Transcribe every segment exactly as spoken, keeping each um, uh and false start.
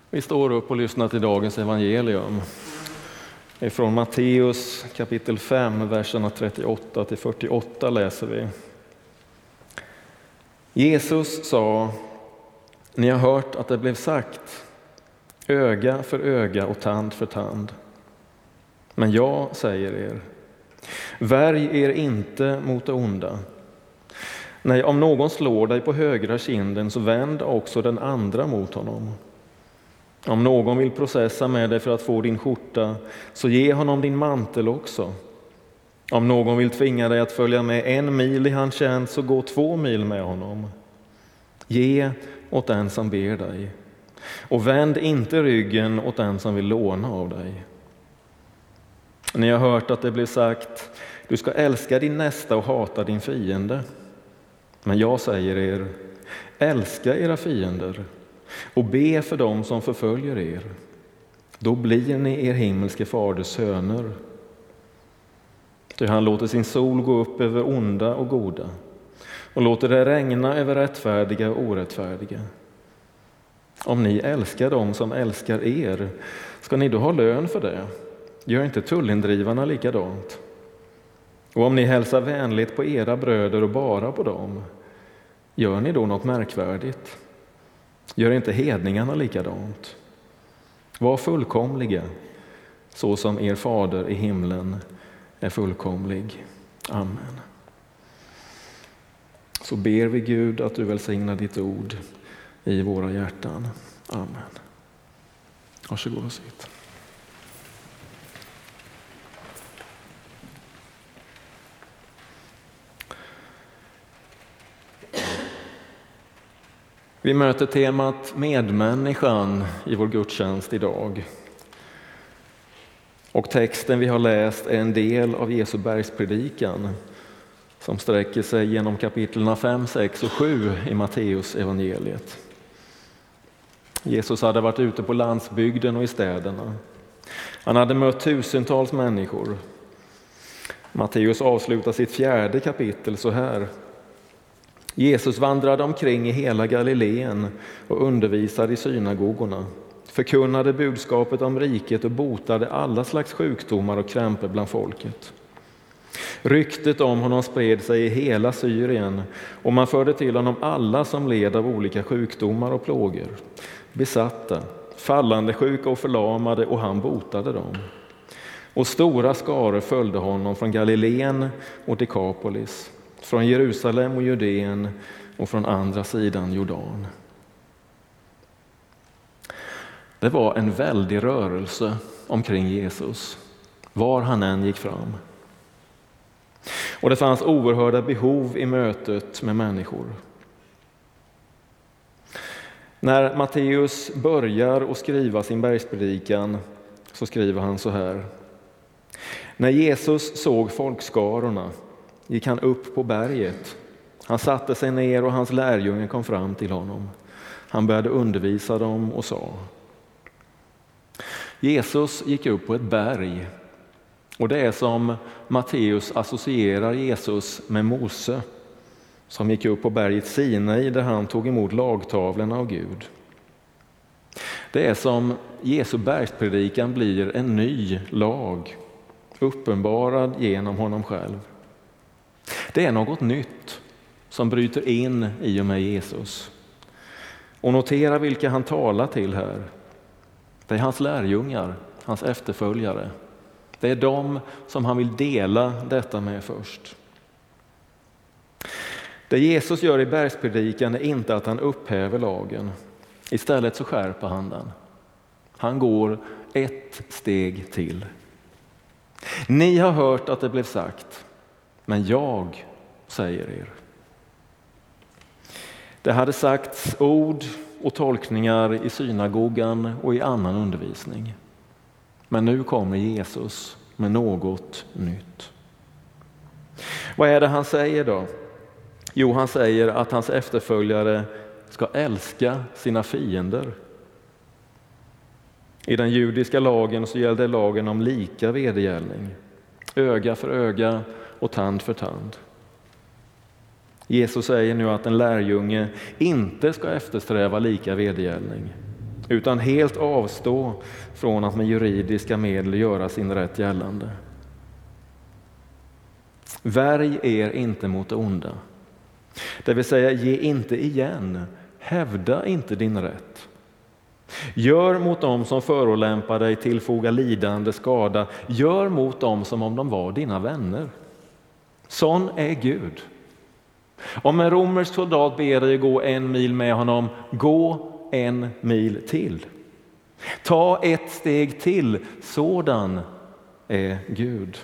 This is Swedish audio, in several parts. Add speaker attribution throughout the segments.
Speaker 1: Vi står upp och lyssnar till dagens evangelium. Från Matteus kapitel fem, verserna trettioåtta till fyrtioåtta läser vi. Jesus sa: Ni har hört att det blev sagt, öga för öga och tand för tand. Men jag säger er, värj er inte mot det onda. Nej, om någon slår dig på högra kinden, så vänd också den andra mot honom. Om någon vill processa med dig för att få din skjorta, så ge honom din mantel också. Om någon vill tvinga dig att följa med en mil i hans tjänst, så gå två mil med honom. Ge åt den som ber dig, och vänd inte ryggen åt den som vill låna av dig. Ni har hört att det blev sagt, du ska älska din nästa och hata din fiende. Men jag säger er, älska era fiender och be för dem som förföljer er. Då blir ni er himmelske faders söner. Ty han låter sin sol gå upp över onda och goda och låter det regna över rättfärdiga och orättfärdiga. Om ni älskar dem som älskar er, ska ni då ha lön för det? Gör inte tullindrivarna likadant? Och om ni hälsar vänligt på era bröder och bara på dem, gör ni då något märkvärdigt? Gör inte hedningarna likadant? Var fullkomliga, så som er fader i himlen är fullkomlig. Amen. Så ber vi Gud att du välsignar ditt ord i våra hjärtan. Amen. Varsågod och sitt. Vi möter temat medmänniskan i vår gudstjänst idag. Och texten vi har läst är en del av Jesu bergspredikan som sträcker sig genom kapitlerna fem, sex och sju i Matteus evangeliet. Jesus hade varit ute på landsbygden och i städerna. Han hade mött tusentals människor. Matteus avslutar sitt fjärde kapitel så här. Jesus vandrade omkring i hela Galileen och undervisade i synagogorna, förkunnade budskapet om riket och botade alla slags sjukdomar och krämpor bland folket. Ryktet om honom spred sig i hela Syrien och man förde till honom alla som led av olika sjukdomar och plågor, besatta, fallande sjuka och förlamade, och han botade dem. Och stora skaror följde honom från Galileen och Dekapolis, från Jerusalem och Judeen och från andra sidan Jordan. Det var en väldig rörelse omkring Jesus, var han än gick fram. Och det fanns oerhörda behov i mötet med människor. När Matteus börjar att skriva sin bergspredikan så skriver han så här. När Jesus såg folkskarorna gick han upp på berget. Han satte sig ner och hans lärjungar kom fram till honom. Han började undervisa dem och sa. Jesus gick upp på ett berg, och det är som Matteus associerar Jesus med Mose som gick upp på berget Sinai där han tog emot lagtavlorna av Gud. Det är som Jesu bergspredikan blir en ny lag, uppenbarad genom honom själv. Det är något nytt som bryter in i och med Jesus. Och notera vilka han talar till här. Det är hans lärjungar, hans efterföljare. Det är de som han vill dela detta med först. Det Jesus gör i bergspredikan är inte att han upphäver lagen. Istället så skärper han den. Han går ett steg till. Ni har hört att det blev sagt, men jag säger er. Det hade sagts ord och tolkningar i synagogan och i annan undervisning. Men nu kommer Jesus med något nytt. Vad är det han säger då? Jo, han säger att hans efterföljare ska älska sina fiender. I den judiska lagen så gällde lagen om lika vedergällning. Öga för öga och tand för tand. Jesus säger nu att en lärjunge inte ska eftersträva lika vedergällning, utan helt avstå från att med juridiska medel göra sin rätt gällande. Värj er inte mot det onda. Det vill säga, ge inte igen, hävda inte din rätt. Gör mot dem som förolämpar dig, tillfoga lidande, skada. Gör mot dem som om de var dina vänner. Sån är Gud. Om en romersk soldat ber dig gå en mil med honom, gå en mil till. Ta ett steg till, sådan är Gud.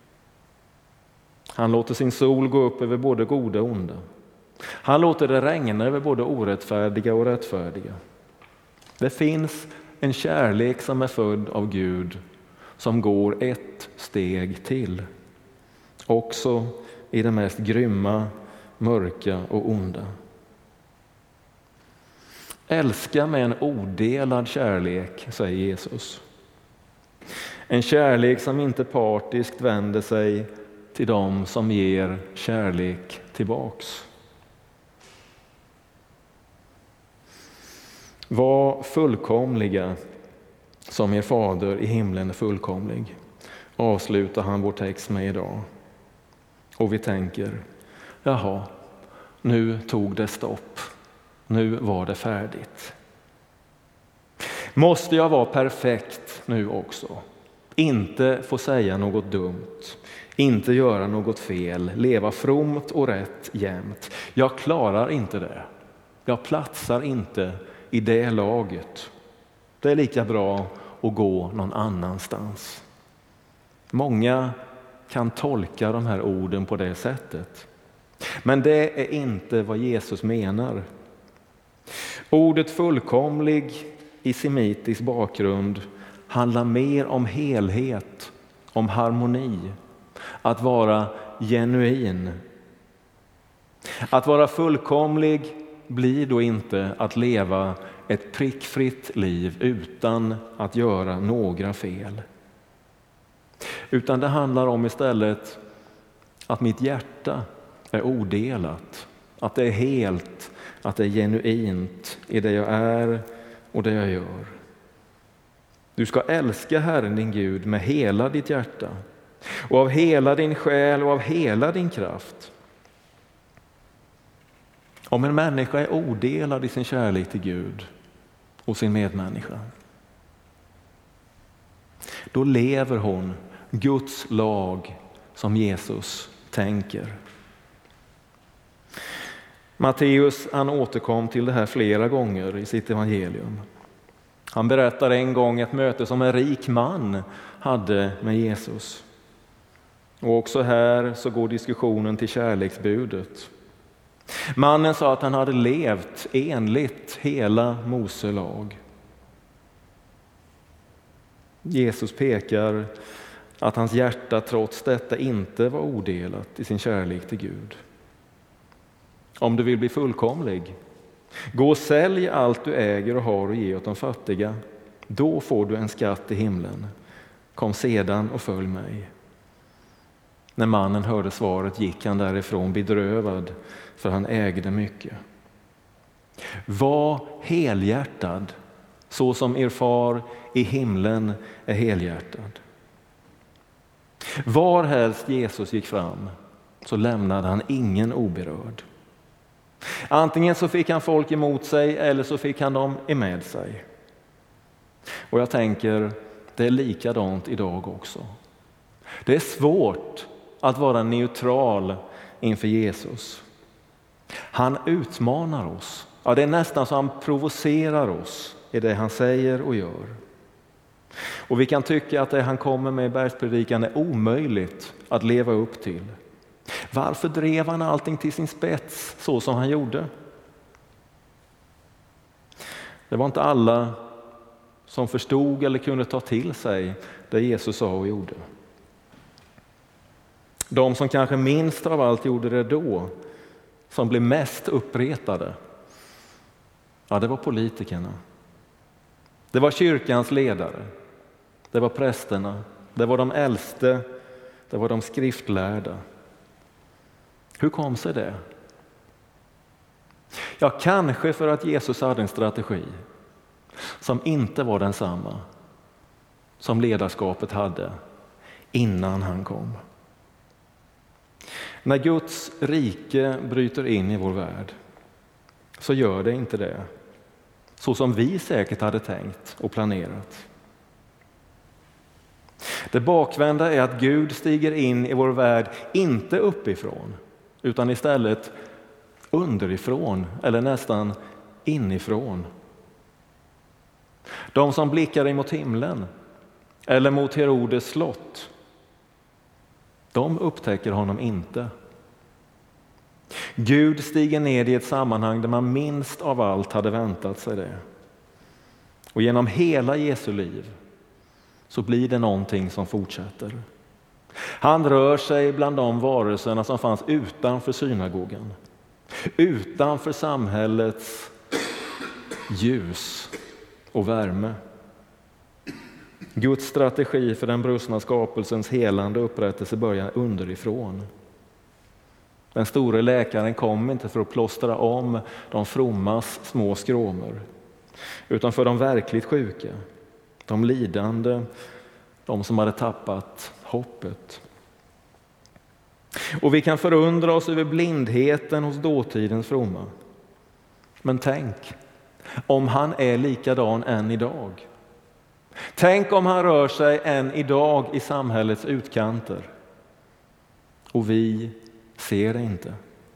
Speaker 1: Han låter sin sol gå upp över både goda och onda. Han låter det regna över både orättfärdiga och rättfärdiga. Det finns en kärlek som är född av Gud som går ett steg till. Också i det mest grymma, mörka och onda. Älska med en odelad kärlek, säger Jesus. En kärlek som inte partiskt vänder sig till dem som ger kärlek tillbaks. Var fullkomliga som er fader i himlen är fullkomlig, avslutar han vår text med idag. Och vi tänker, jaha, nu tog det stopp. Nu var det färdigt. Måste jag vara perfekt nu också? Inte få säga något dumt, inte göra något fel, leva fromt och rätt jämt. Jag klarar inte det. Jag platsar inte i det laget. Det är lika bra att gå någon annanstans. Många kan tolka de här orden på det sättet. Men det är inte vad Jesus menar. Ordet fullkomlig i semitisk bakgrund handlar mer om helhet, om harmoni, att vara genuin. Att vara fullkomlig blir då inte att leva ett prickfritt liv utan att göra några fel. Utan det handlar om istället att mitt hjärta är odelat, att det är helt, att det är genuint i det jag är och det jag gör. Du ska älska Herren din Gud med hela ditt hjärta och av hela din själ och av hela din kraft. Om en människa är odelad i sin kärlek till Gud och sin medmänniska, då lever hon Guds lag som Jesus tänker. Matteus han återkom till det här flera gånger i sitt evangelium. Han berättar en gång ett möte som en rik man hade med Jesus. Och också här så går diskussionen till kärleksbudet. Mannen sa att han hade levt enligt hela Mose lag. Jesus pekar att hans hjärta trots detta inte var odelat i sin kärlek till Gud. Om du vill bli fullkomlig, gå och sälj allt du äger och har och ge åt de fattiga. Då får du en skatt i himlen. Kom sedan och följ mig. När mannen hörde svaret gick han därifrån bedrövad, för han ägde mycket. Var helhjärtad, så som er far i himlen är helhjärtad. Var helst Jesus gick fram så lämnade han ingen oberörd. Antingen så fick han folk emot sig eller så fick han dem med sig. Och jag tänker, det är likadant idag också. Det är svårt att vara neutral inför Jesus. Han utmanar oss. Ja, det är nästan så han provocerar oss i det han säger och gör. Och vi kan tycka att det han kommer med i bergspredikan är omöjligt att leva upp till. Varför drev han allting till sin spets så som han gjorde? Det var inte alla som förstod eller kunde ta till sig det Jesus sa och gjorde. De som kanske minst av allt gjorde det då, som blev mest uppretade, ja, det var politikerna. Det var kyrkans ledare. Det var prästerna. Det var de äldste. Det var de skriftlärda. Hur kom sig det? Ja, kanske för att Jesus hade en strategi. som inte var densamma som ledarskapet hade innan han kom. När Guds rike bryter in i vår värld så gör det inte det så som vi säkert hade tänkt och planerat. Det bakvända är att Gud stiger in i vår värld inte uppifrån utan istället underifrån eller nästan inifrån. De som blickar emot himlen eller mot Herodes slott, de upptäcker honom inte. Gud stiger ner i ett sammanhang där man minst av allt hade väntat sig det. Och genom hela Jesu liv så blir det någonting som fortsätter. Han rör sig bland de varelserna som fanns utanför synagogan, utanför samhällets ljus och värme. Guds strategi för den brustna skapelsens helande upprättelse börjar underifrån. Den store läkaren kom inte för att plåstra om de frommas små skråmor, utan för de verkligt sjuka, de lidande, de som hade tappat hoppet. Och vi kan förundra oss över blindheten hos dåtidens fromma. Men tänk om han är likadan än idag. Tänk om han rör sig än idag i samhällets utkanter. Och vi ser det inte.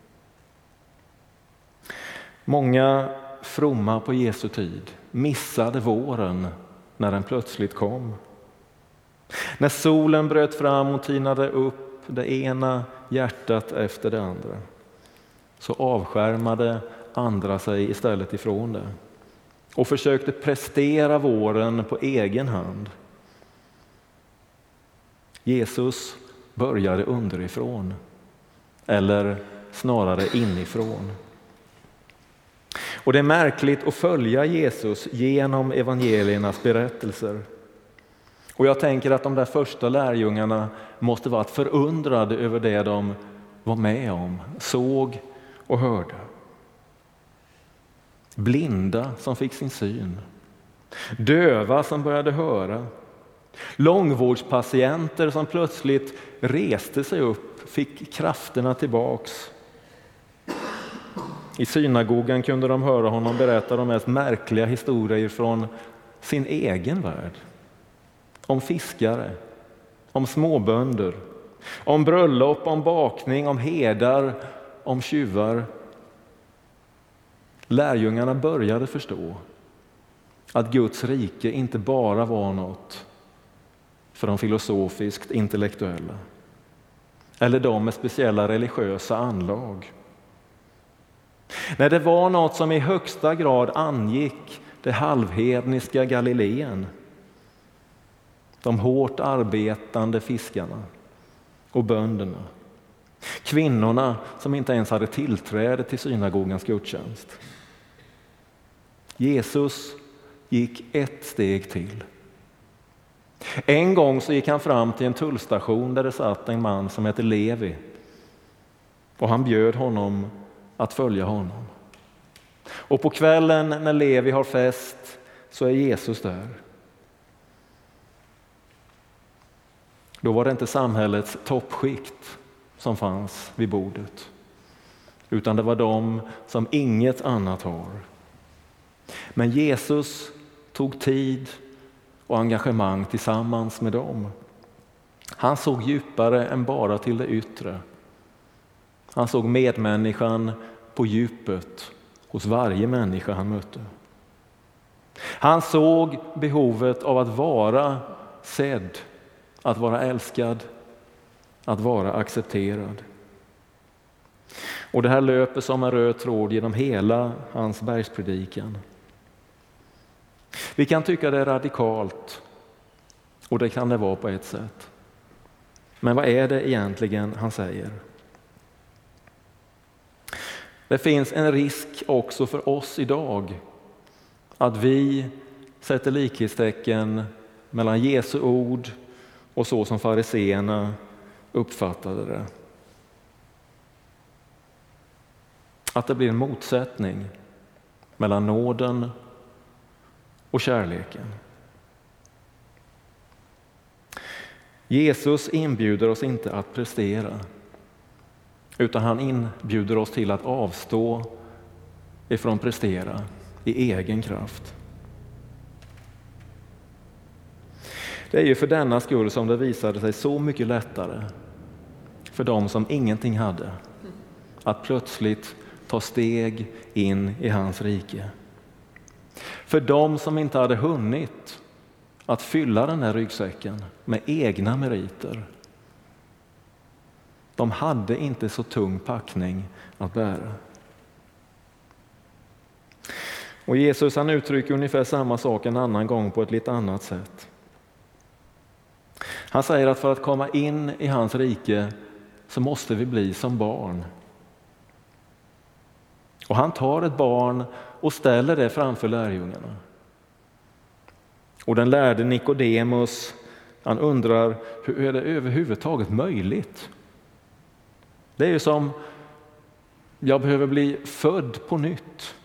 Speaker 1: Många fromma på Jesu tid missade våren när den plötsligt kom. När solen bröt fram och tinade upp det ena hjärtat efter det andra, så avskärmade andra sig istället ifrån det och försökte prestera våren på egen hand. Jesus började underifrån, eller snarare inifrån. Och det är märkligt att följa Jesus genom evangeliernas berättelser. Och jag tänker att de där första lärjungarna måste varit förundrade över det de var med om, såg och hörde. Blinda som fick sin syn, döva som började höra, långvårdspatienter som plötsligt reste sig upp, fick krafterna tillbaks. I synagogan kunde de höra honom berätta de mest märkliga historier från sin egen värld. Om fiskare, om småbönder, om bröllop, om bakning, om herdar, om tjuvar. Lärjungarna började förstå att Guds rike inte bara var något för de filosofiskt intellektuella eller de med speciella religiösa anlag. Nej, det var något som i högsta grad angick det halvhedniska Galileen. De hårt arbetande fiskarna och bönderna. Kvinnorna som inte ens hade tillträde till synagogans gudstjänst. Jesus gick ett steg till. En gång så gick han fram till en tullstation där det satt en man som heter Levi. Och han bjöd honom att följa honom. Och på kvällen när Levi har fest så är Jesus där. Då var det inte samhällets toppskikt som fanns vid bordet, utan det var de som inget annat har. Men Jesus tog tid och engagemang tillsammans med dem. Han såg djupare än bara till det yttre. Han såg medmänniskan på djupet hos varje människa han mötte. Han såg behovet av att vara sedd, att vara älskad, att vara accepterad. Och det här löper som en röd tråd genom hela hans bergspredikan. Vi kan tycka det är radikalt, och det kan det vara på ett sätt. Men vad är det egentligen han säger? Det finns en risk också för oss idag att vi sätter likhetstecken mellan Jesu ord och så som fariseerna uppfattade det. Att det blir en motsättning mellan nåden och kärleken. Jesus inbjuder oss inte att prestera, utan han inbjuder oss till att avstå ifrån prestera i egen kraft. Det är ju för denna skull som det visade sig så mycket lättare för dem som ingenting hade att plötsligt ta steg in i hans rike. För dem som inte hade hunnit att fylla den här ryggsäcken med egna meriter. De hade inte så tung packning att bära. Och Jesus han uttrycker ungefär samma sak en annan gång på ett lite annat sätt. Han säger att för att komma in i hans rike så måste vi bli som barn. Och han tar ett barn och ställer det framför lärjungarna. Och den lärde Nikodemus, han undrar, hur är det överhuvudtaget möjligt? Det är ju som, jag behöver bli född på nytt.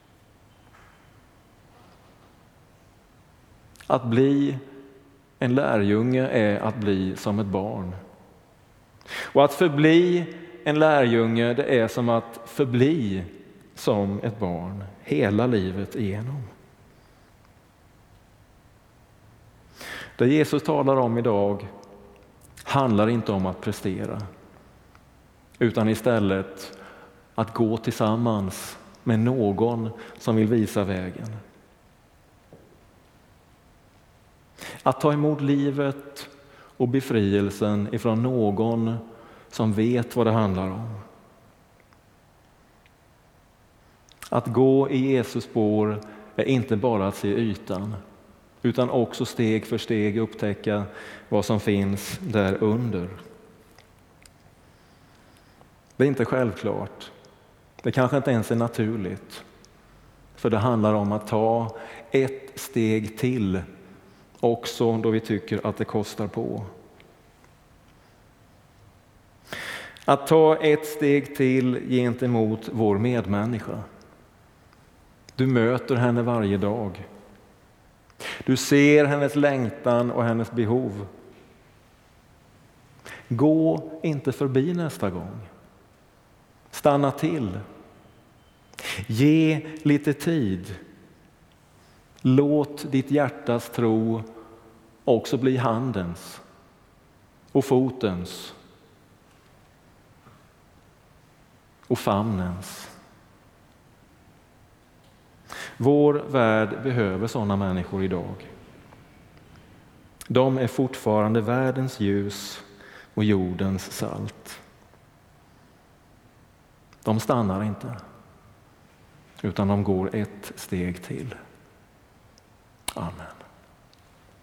Speaker 1: Att bli en lärjunge är att bli som ett barn. Och att förbli en lärjunge, det är som att förbli som ett barn hela livet igenom. Det Jesus talar om idag handlar inte om att prestera, utan istället att gå tillsammans med någon som vill visa vägen. Att ta emot livet och befrielsen ifrån någon som vet vad det handlar om. Att gå i Jesus spår är inte bara att se ytan, utan också steg för steg upptäcka vad som finns där under. Det är inte självklart. Det kanske inte ens är naturligt. För det handlar om att ta ett steg till, också då vi tycker att det kostar på. Att ta ett steg till gentemot vår medmänniska. Du möter henne varje dag. Du ser hennes längtan och hennes behov. Gå inte förbi nästa gång. Stanna till. Ge lite tid. Låt ditt hjärtas tro också bli handens och fotens och famnens. Vår värld behöver sådana människor idag. De är fortfarande världens ljus och jordens salt. De stannar inte, utan de går ett steg till. Amen.